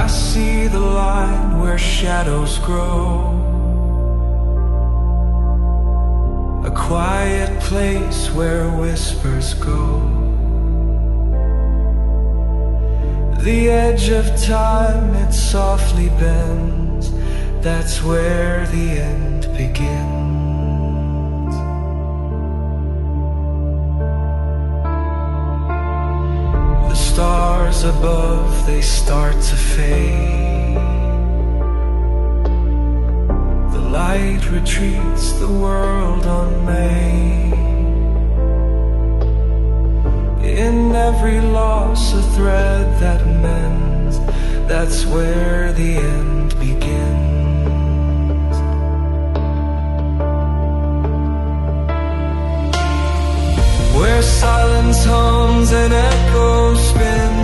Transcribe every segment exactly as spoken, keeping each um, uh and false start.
I see the line where shadows grow, a quiet place where whispers go. The edge of time, it softly bends. That's where the end begins. The stars above, they start to fade. The light retreats, the world unmade. In every loss, a thread that mends. That's where the end begins. Where silence hums and echoes spin,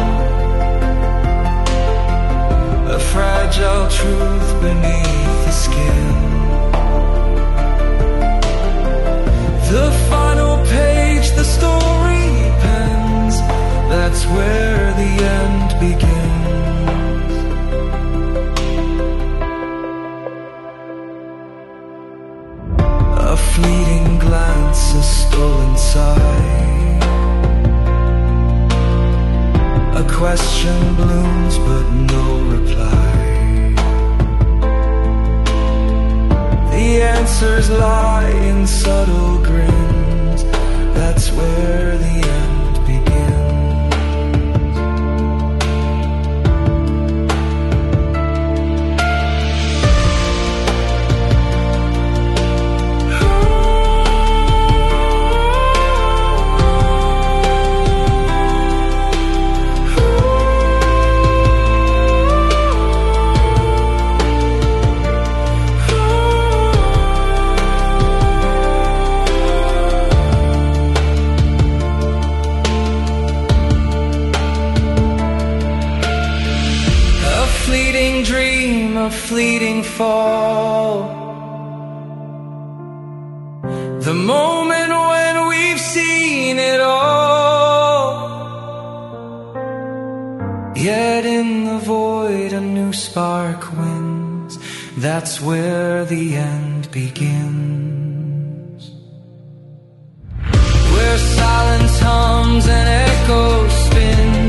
a fragile truth beneath the skin. The final page, the story pens. That's where the end begins. A fleeting glance, a stolen sigh, a question blooms but no reply. The answers lie in subtle grins. That's where the end begins. A fleeting fall, the moment when we've seen it all. Yet in the void a new spark wins. That's where the end begins. Where silence hums and echoes spin,